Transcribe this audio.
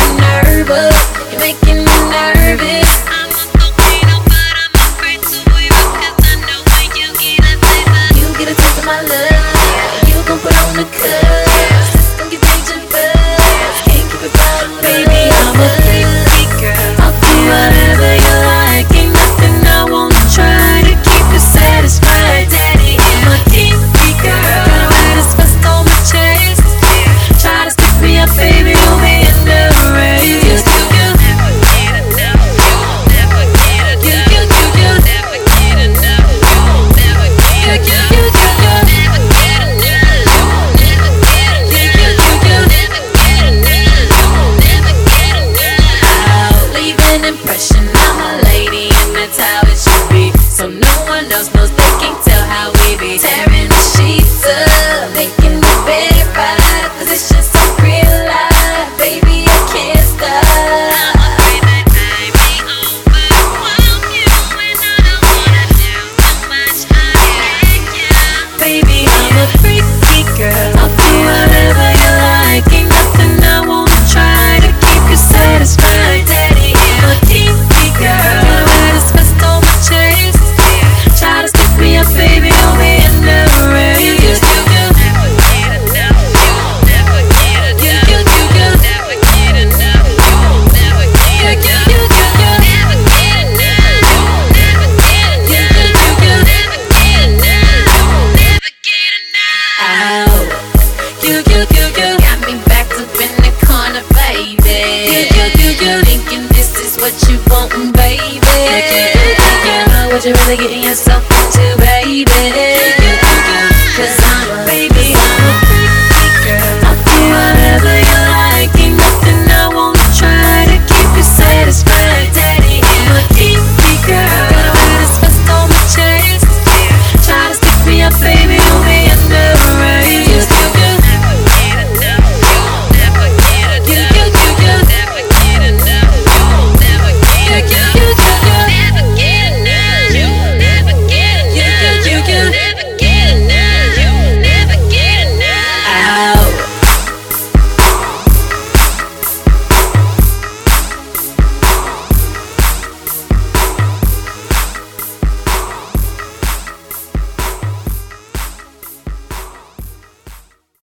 nervous. You're making me nervous. I'm a volcano, but I'm afraid to wave up, 'cause I know when you get a taste. You get a taste of my love. You gon' put on the cuffs. It's gon' get major buzz. Can't keep it bottled up. Baby, I'm a freaky girl. I'll do whatever you like. Ain't nothing I won't try to keep you satisfied. Daddy, I'm a kinky girl. Gotta wear this vest on my chest. Try to stick me up, baby, you'll be in the race. You never get enough. You never get enough. You never get enough. You never get enough. You never get enough. You never get enough. You never get enough. Leave an impression, I'm a lady, and that's how it should be. So no one else knows, they can't tell how we be. Tearing the sheets up, making the bed right. Positions so real life, baby, I can't stop. Baby, I'm a freaky girl. I'll do whatever you like. Ain't nothing I won't try to keep you satisfied. Daddy, I'm a kinky girl. Gotta wear this vest on my chest. Try to stick me up, baby, you'll be in the race. You never get enough. You never get enough. You never get enough. You never get enough. You never get enough. You never get enough. You never get enough. Never get enough. Ow. You got me backed up in the corner, baby. You thinking this is what you want, baby. What you really getting yourself into, baby?